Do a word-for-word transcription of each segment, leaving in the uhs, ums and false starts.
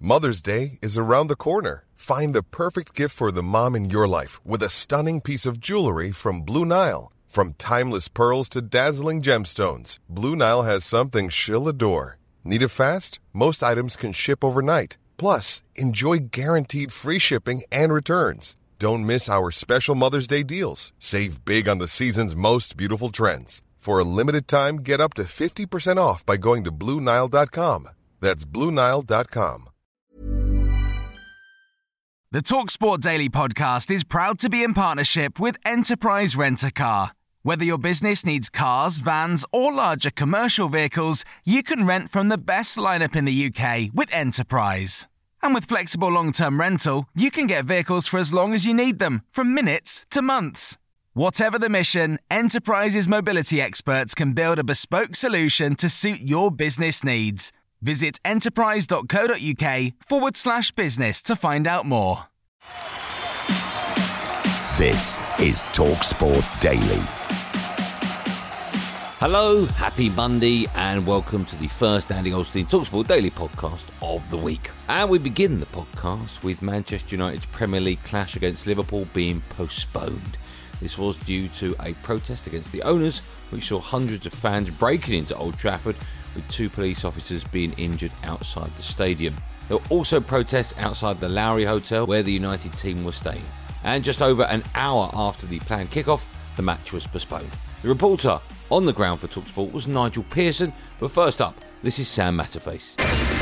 Mother's Day is around the corner. Find the perfect gift for the mom in your life with a stunning piece of jewelry from Blue Nile. From timeless pearls to dazzling gemstones, Blue Nile has something she'll adore. Need it fast? Most items can ship overnight. Plus, enjoy guaranteed free shipping and returns. Don't miss our special Mother's Day deals. Save big on the season's most beautiful trends. For a limited time, get up to fifty percent off by going to Blue Nile dot com. That's Blue Nile dot com. The TalkSport Daily podcast is proud to be in partnership with Enterprise Rent-A-Car. Whether your business needs cars, vans, or larger commercial vehicles, you can rent from the best lineup in the U K with Enterprise. And with flexible long-term rental, you can get vehicles for as long as you need them, from minutes to months. Whatever the mission, Enterprise's mobility experts can build a bespoke solution to suit your business needs. Visit enterprise.co.uk forward slash business to find out more. This is TalkSport Daily. Hello, happy Monday, and welcome to the first Andy Goldstein TalkSport Daily podcast of the week. And we begin the podcast with Manchester United's Premier League clash against Liverpool being postponed. This was due to a protest against the owners, which saw hundreds of fans breaking into Old Trafford, with two police officers being injured outside the stadium. There were also protests outside the Lowry Hotel, where the United team was staying. And just over an hour after the planned kickoff, the match was postponed. The reporter on the ground for TalkSport was Nigel Pearson, but first up, this is Sam Matterface.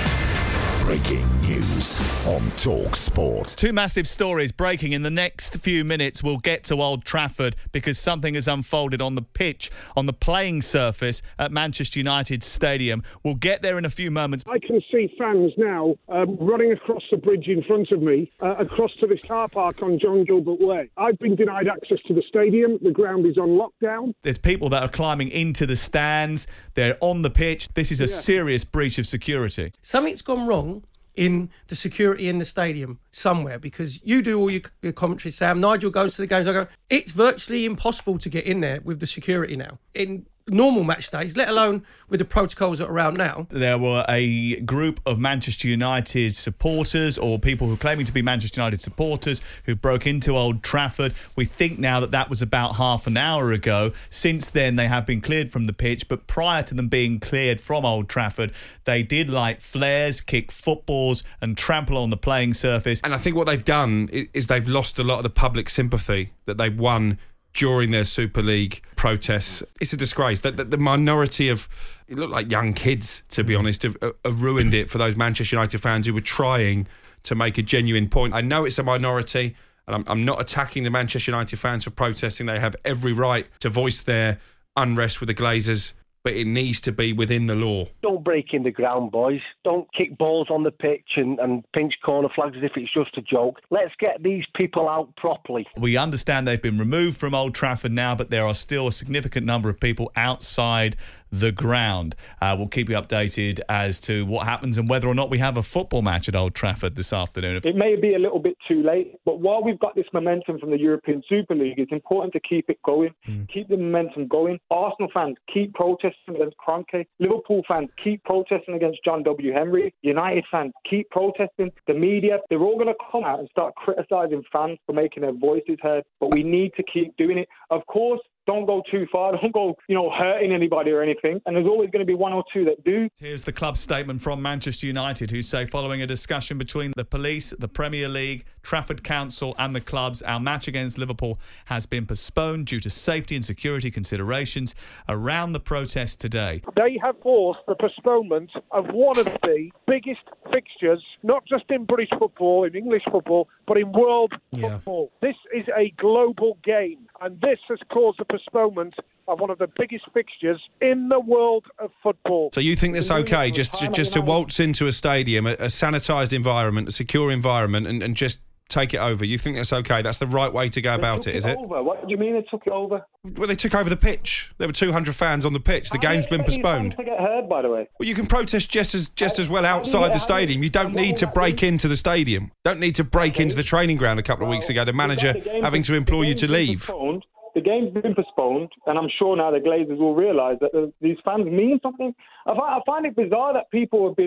Breaking news on TalkSport. Two massive stories breaking in the next few minutes. We'll get to Old Trafford because something has unfolded on the pitch, on the playing surface at Manchester United Stadium. We'll get there in a few moments. I can see fans now um, running across the bridge in front of me, uh, across to this car park on John Gilbert Way. I've been denied access to the stadium. The ground is on lockdown. There's people that are climbing into the stands. They're on the pitch. This is a Yeah. serious breach of security. Something's gone wrong in the security in the stadium somewhere, because you do all your, your commentary, Sam. Nigel goes to the games. I go, it's virtually impossible to get in there with the security now. In normal match days, let alone with the protocols that are around now. There were a group of Manchester United supporters, or people who are claiming to be Manchester United supporters, who broke into Old Trafford. We think now that that was about half an hour ago. Since then, they have been cleared from the pitch, but prior to them being cleared from Old Trafford, they did light flares, kick footballs and trample on the playing surface. And I think what they've done is they've lost a lot of the public sympathy that they won during their Super League protests. It's a disgrace that the, the minority of, it looked like young kids, to be honest, have, have ruined it for those Manchester United fans who were trying to make a genuine point. I know it's a minority, and I'm, I'm not attacking the Manchester United fans for protesting. They have every right to voice their unrest with the Glazers, but it needs to be within the law. Don't break in the ground, boys. Don't kick balls on the pitch and, and pinch corner flags as if it's just a joke. Let's get these people out properly. We understand they've been removed from Old Trafford now, but there are still a significant number of people outside the ground. Uh, we'll keep you updated as to what happens and whether or not we have a football match at Old Trafford this afternoon. It may be a little bit too late, but while we've got this momentum from the European Super League, it's important to keep it going, mm. keep the momentum going. Arsenal fans, keep protesting against Kroenke. Liverpool fans, keep protesting against John W. Henry. United fans, keep protesting. The media, they're all going to come out and start criticising fans for making their voices heard, but we need to keep doing it. Of course, don't go too far. Don't go, you know, hurting anybody or anything. And there's always going to be one or two that do. Here's the club statement from Manchester United, who say, following a discussion between the police, the Premier League, Trafford Council and the clubs, our match against Liverpool has been postponed due to safety and security considerations around the protest today. They have forced the postponement of one of the biggest fixtures, not just in British football, in English football, but in world yeah. football. This is a global game, and this has caused the postponement of one of the biggest fixtures in the world of football. So you think it's okay just to, just to waltz into a stadium, a, a sanitised environment, a secure environment, and, and just take it over? You think that's okay? That's the right way to go about it, is it? Over. What do you mean they took it over? Well, they took over the pitch. There were two hundred fans on the pitch. The game's been postponed. To get heard, by the way. Well, you can protest just as just as well outside the stadium. You don't need to break into the stadium. Don't need to break into the training ground a couple of weeks ago. The manager having to implore you to leave. The game's been postponed, and I'm sure now the Glazers will realise that these fans mean something. I find, I find it bizarre that people have been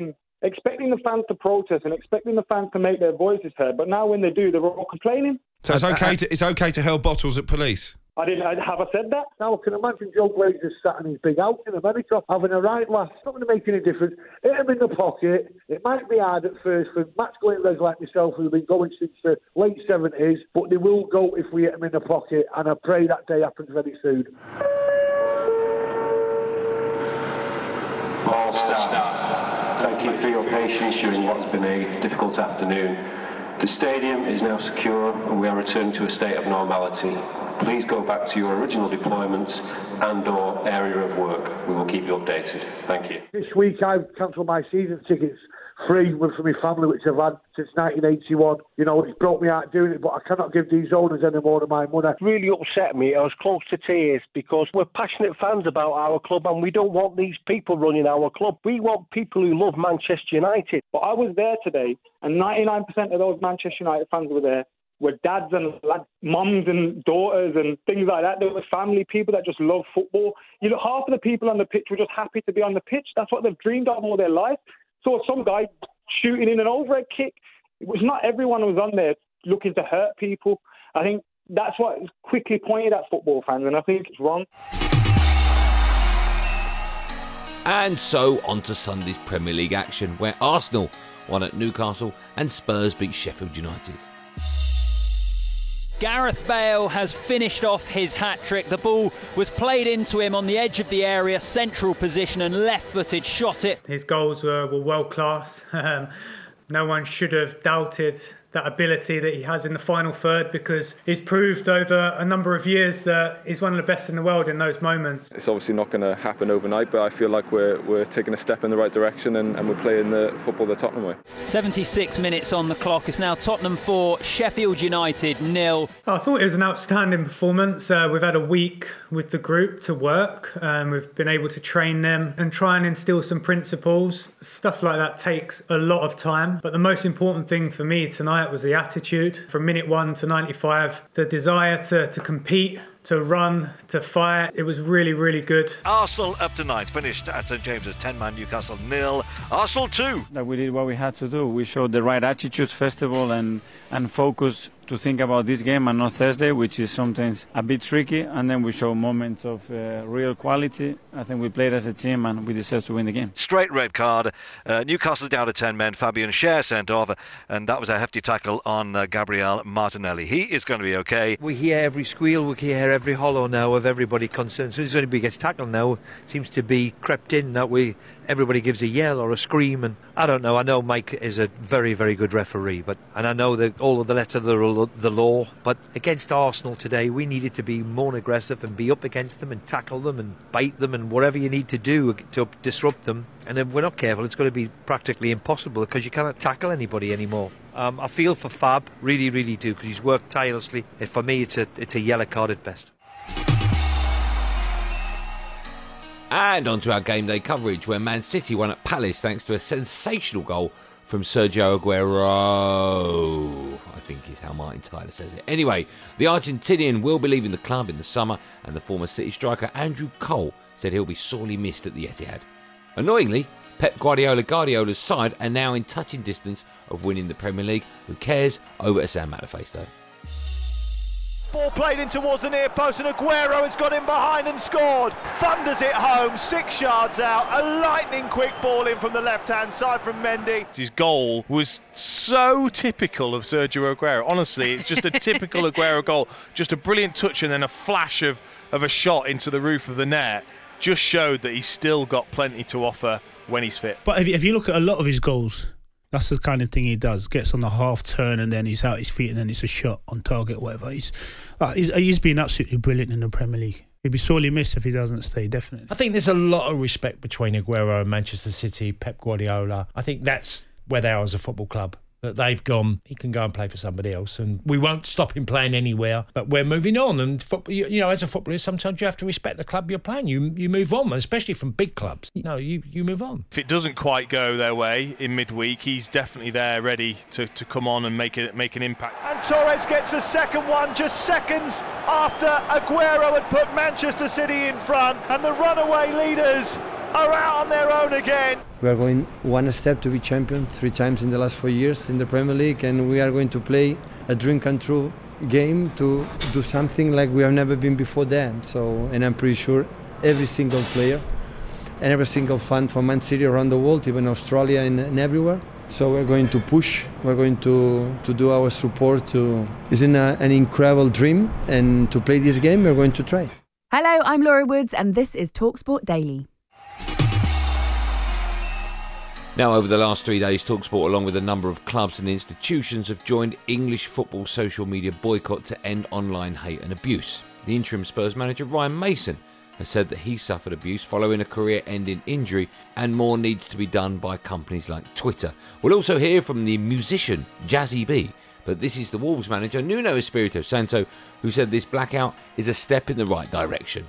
expecting the fans to protest and expecting the fans to make their voices heard. But now when they do, they're all complaining. So it's okay to it's okay to hurl bottles at police? I didn't I, have I said that? Now I can imagine Joe Glazer's sat in his big house in America having a right laugh. It's not going to make any difference. Hit him in the pocket. It might be hard at first for match-going regs like myself who've been going since the late seventies, but they will go if we hit him in the pocket, and I pray that day happens very soon. All staff, thank you for your patience during what has been a difficult afternoon. The stadium is now secure and we are returning to a state of normality. Please go back to your original deployments and or area of work. We will keep you updated. Thank you. This week I've cancelled my season tickets free one for my family, which I've had since nineteen eighty-one. You know, it's broke me out doing it, but I cannot give these owners any more of my money. It really upset me. I was close to tears because we're passionate fans about our club and we don't want these people running our club. We want people who love Manchester United. But I was there today, and ninety-nine percent of those Manchester United fans were there. Were dads and lads, mums and daughters and things like that. There were family, people that just love football. You know, half of the people on the pitch were just happy to be on the pitch. That's what they've dreamed of all their life. So some guy shooting in an overhead kick, it was not everyone who was on there looking to hurt people. I think that's what is quickly pointed at football fans, and I think it's wrong. And so on to Sunday's Premier League action, where Arsenal won at Newcastle and Spurs beat Sheffield United. Gareth Bale has finished off his hat-trick. The ball was played into him on the edge of the area, central position, and left-footed shot it. His goals were, were world-class. Um, no one should have doubted that ability that he has in the final third, because he's proved over a number of years that he's one of the best in the world in those moments. It's obviously not going to happen overnight, but I feel like we're we're taking a step in the right direction and, and we're playing the football the Tottenham way. seventy-six minutes on the clock. It's now Tottenham four, Sheffield United nil. I thought it was an outstanding performance. Uh, we've had a week with the group to work. Um, we've been able to train them and try and instill some principles. Stuff like that takes a lot of time, but the most important thing for me tonight was the attitude. From minute one to ninety-five, the desire to, to compete, to run, to fight. It was really, really good. Arsenal up to ninth, finished at St James's ten man, Newcastle nil, Arsenal two. We did what we had to do. We showed the right attitude first of all, and, and focus to think about this game and not Thursday, which is sometimes a bit tricky, and then we show moments of uh, real quality. I think we played as a team and we deserve to win the game. Straight red card. Uh, Newcastle down to ten men. Fabian Schär sent off, and that was a hefty tackle on uh, Gabriel Martinelli. He is going to be okay. We hear every squeal, we hear every hollow now of everybody concerned. So as anybody gets tackled now, it seems to be crept in that we everybody gives a yell or a scream, and I don't know. I know Mike is a very, very good referee, but and I know that all of the letter of the, the law. But against Arsenal today, we needed to be more aggressive and be up against them and tackle them and bite them and whatever you need to do to disrupt them. And if we're not careful, it's going to be practically impossible because you cannot tackle anybody anymore. Um, I feel for Fab, really, really do, because he's worked tirelessly. And for me, it's a it's a yellow card at best. And on to our game day coverage, where Man City won at Palace thanks to a sensational goal from Sergio Aguero. I think is how Martin Tyler says it. Anyway, the Argentinian will be leaving the club in the summer, and the former City striker Andrew Cole said he'll be sorely missed at the Etihad. Annoyingly, Pep Guardiola Guardiola's side are now in touching distance of winning the Premier League. Who cares? Over to Sam Matterface though. Ball played in towards the near post, and Aguero has got in behind and scored. Thunders it home, six yards out. A lightning quick ball in from the left-hand side from Mendy. His goal was so typical of Sergio Aguero. Honestly, it's just a typical Aguero goal. Just a brilliant touch and then a flash of, of a shot into the roof of the net. Just showed that he's still got plenty to offer when he's fit. But if, if you look at a lot of his goals, that's the kind of thing he does. Gets on the half turn and then he's out his feet and then it's a shot on target, whatever. He's, uh, he's he's been absolutely brilliant in the Premier League. He'd be sorely missed if he doesn't stay, definitely. I think there's a lot of respect between Aguero and Manchester City, Pep Guardiola. I think that's where they are as a football club. That they've gone, he can go and play for somebody else, and we won't stop him playing anywhere. But we're moving on, and football, you, you know, as a footballer, sometimes you have to respect the club you're playing. You you move on, especially from big clubs. You know, you, you move on. If it doesn't quite go their way in midweek, he's definitely there, ready to, to come on and make it make an impact. And Torres gets a second one just seconds after Aguero had put Manchester City in front, and the runaway leaders are out on their own again. We are going one step to be champion three times in the last four years in the Premier League, and we are going to play a dream come true game to do something like we have never been before that. So, and I'm pretty sure every single player and every single fan from Man City around the world, even Australia and, and everywhere. So we're going to push, we're going to, to do our support to, it's in a, an incredible dream, and to play this game we're going to try. Hello, I'm Laura Woods and this is TalkSport Daily. Now, over the last three days, TalkSport, along with a number of clubs and institutions, have joined English football social media boycott to end online hate and abuse. The interim Spurs manager, Ryan Mason, has said that he suffered abuse following a career-ending injury, and more needs to be done by companies like Twitter. We'll also hear from the musician Jazzy B, but this is the Wolves manager, Nuno Espirito Santo, who said this blackout is a step in the right direction.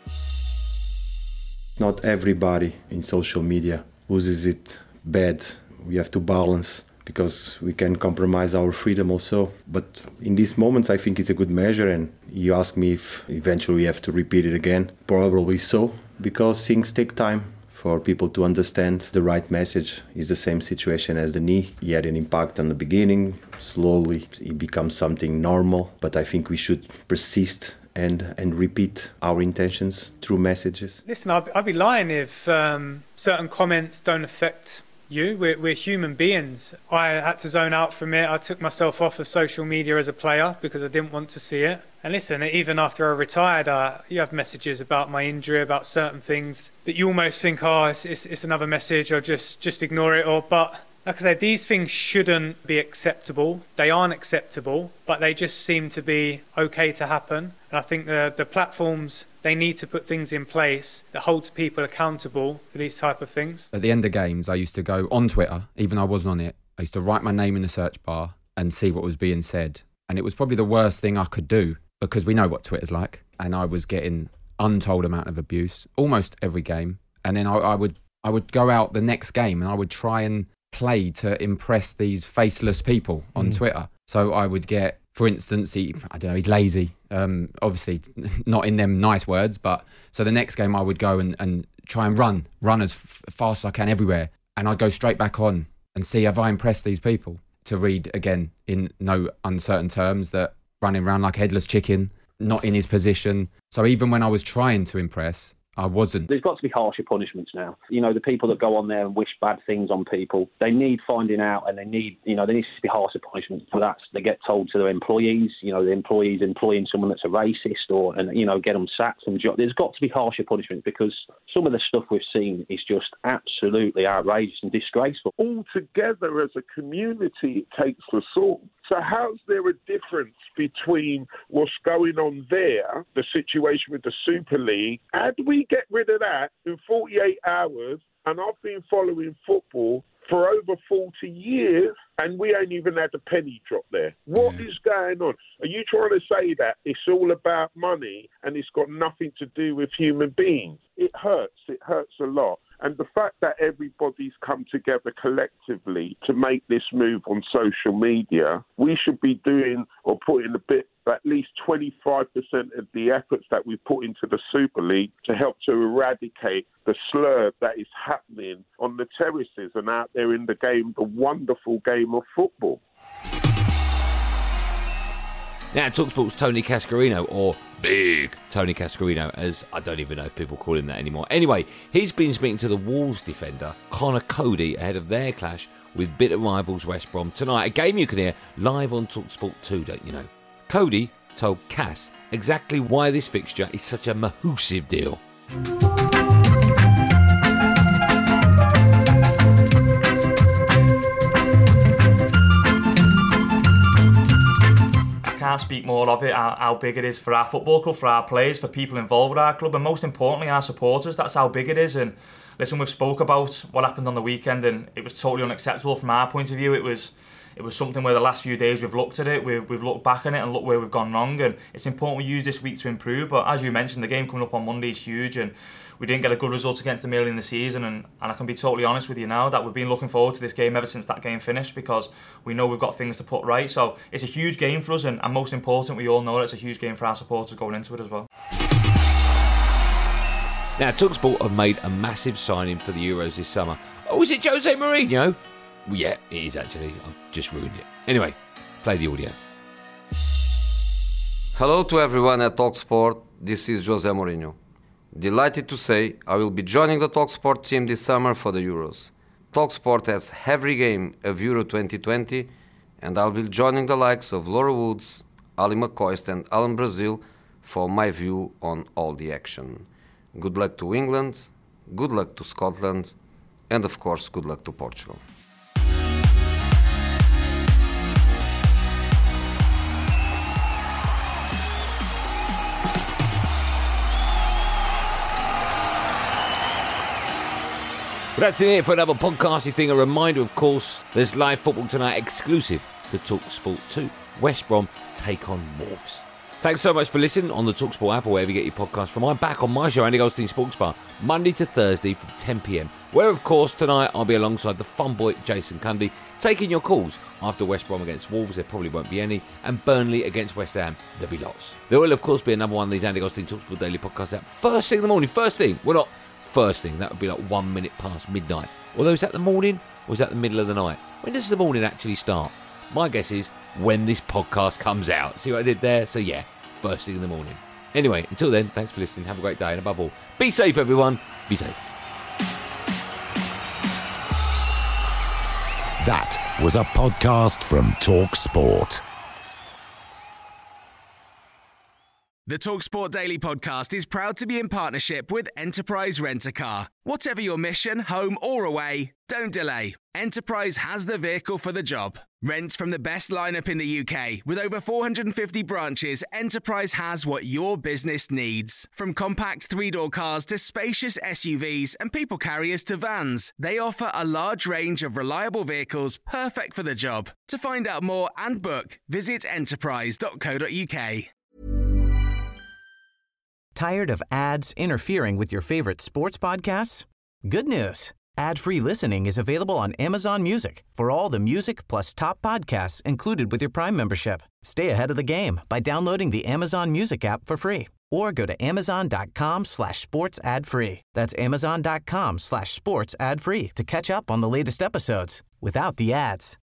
Not everybody in social media uses it bad. We have to balance, because we can compromise our freedom also. But in these moments, I think it's a good measure. And you ask me if eventually we have to repeat it again. Probably so, because things take time for people to understand the right message. It's the same situation as the knee. He had an impact on the beginning. Slowly, it becomes something normal. But I think we should persist and and repeat our intentions through messages. Listen, I'd, I'd be lying if um, certain comments don't affect you. We're, we're human beings. I had to zone out from it. I took myself off of social media as a player because I didn't want to see it. And listen, even after I retired, uh, you have messages about my injury, about certain things that you almost think, oh, it's, it's, it's another message, or just, just ignore it. Or, but like I said, these things shouldn't be acceptable. They aren't acceptable, but they just seem to be okay to happen. And I think the, the platforms, they need to put things in place that holds people accountable for these type of things. At the end of games, I used to go on Twitter, even though I wasn't on it. I used to write my name in the search bar and see what was being said. And it was probably the worst thing I could do, because we know what Twitter's like. And I was getting untold amount of abuse almost every game. And then I, I would I would go out the next game and I would try and play to impress these faceless people on mm. Twitter. So I would get, for instance, he, I don't know, he's lazy. Um, obviously, not in them nice words, but so the next game I would go and, and try and run, run as f- fast as I can everywhere. And I'd go straight back on and see, have I impressed these people? To read, again, in no uncertain terms, that running around like a headless chicken, not in his position. So even when I was trying to impress, I wasn't. There's got to be harsher punishments now. You know, the people that go on there and wish bad things on people, they need finding out, and they need, you know, there needs to be harsher punishments for that. They get told to their employees, you know, the employees employing someone that's a racist, or, and you know, get them sacked from job. There's got to be harsher punishments, because some of the stuff we've seen is just absolutely outrageous and disgraceful. Altogether, as a community, it takes us all. So how's there a difference between what's going on there, the situation with the Super League? How do we get rid of that in forty-eight hours? And I've been following football for over forty years, and we ain't even had a penny drop there. What yeah. is going on? Are you trying to say that it's all about money and it's got nothing to do with human beings? It hurts. It hurts a lot. And the fact that everybody's come together collectively to make this move on social media, we should be doing or putting a bit, at least twenty-five percent of the efforts that we put into the Super League to help to eradicate the slur that is happening on the terraces and out there in the game, the wonderful game of football. Now, TalkSport's Tony Cascarino, or Big Tony Cascarino, as I don't even know if people call him that anymore. Anyway, he's been speaking to the Wolves defender, Connor Cody, ahead of their clash with bitter rivals West Brom tonight. A game you can hear live on TalkSport two, don't you know? Cody told Cass exactly why this fixture is such a massive deal. Can't speak more of it, how, how big it is for our football club, for our players, for people involved with our club, and most importantly our supporters. That's how big it is. And listen, we've spoke about what happened on the weekend, and it was totally unacceptable from our point of view. It was it was something where the last few days we've looked at it, we've, we've looked back on it and looked where we've gone wrong, and it's important we use this week to improve. But as you mentioned, the game coming up on Monday is huge, and we didn't get a good result against them early in the season, and, and I can be totally honest with you now that we've been looking forward to this game ever since that game finished, because we know we've got things to put right. So it's a huge game for us, and, and most important, we all know that it's a huge game for our supporters going into it as well. Now, TalkSport have made a massive signing for the Euros this summer. Oh, is it Jose Mourinho? Well, yeah, it is actually. I've just ruined it. Anyway, play the audio. Hello to everyone at TalkSport. This is Jose Mourinho. Delighted to say I will be joining the TalkSport team this summer for the Euros. TalkSport has every game of Euro twenty twenty, and I'll be joining the likes of Laura Woods, Ali McCoist and Alan Brazil for my view on all the action. Good luck to England, good luck to Scotland, and of course, good luck to Portugal. Well, that's it for another podcasty thing. A reminder, of course, there's live football tonight exclusive to TalkSport two. West Brom take on Wolves. Thanks so much for listening on the TalkSport app or wherever you get your podcast from. I'm back on my show, Andy Goldstein Sports Bar, Monday to Thursday from ten p.m, where, of course, tonight I'll be alongside the fun boy Jason Cundy, taking your calls after West Brom against Wolves. There probably won't be any. And Burnley against West Ham. There'll be lots. There will, of course, be another one of these Andy Goldstein TalkSport Daily podcasts out first thing in the morning. First thing. Well, not first thing. That would be like one minute past midnight. Although, is that the morning or is that the middle of the night? When does the morning actually start? My guess is when this podcast comes out. See what I did there? So, yeah. First thing in the morning. Anyway, until then, thanks for listening. Have a great day. And above all, be safe, everyone. Be safe. That was a podcast from TalkSport. The TalkSport Daily Podcast is proud to be in partnership with Enterprise Rent-A-Car. Whatever your mission, home or away, don't delay. Enterprise has the vehicle for the job. Rent from the best lineup in the U K. With over four hundred fifty branches, Enterprise has what your business needs. From compact three-door cars to spacious S U Vs and people carriers to vans, they offer a large range of reliable vehicles perfect for the job. To find out more and book, visit enterprise dot co dot uk. Tired of ads interfering with your favorite sports podcasts? Good news. Ad-free listening is available on Amazon Music for all the music plus top podcasts included with your Prime membership. Stay ahead of the game by downloading the Amazon Music app for free or go to amazon.com slash sports ad free. That's amazon.com slash sports ad free to catch up on the latest episodes without the ads.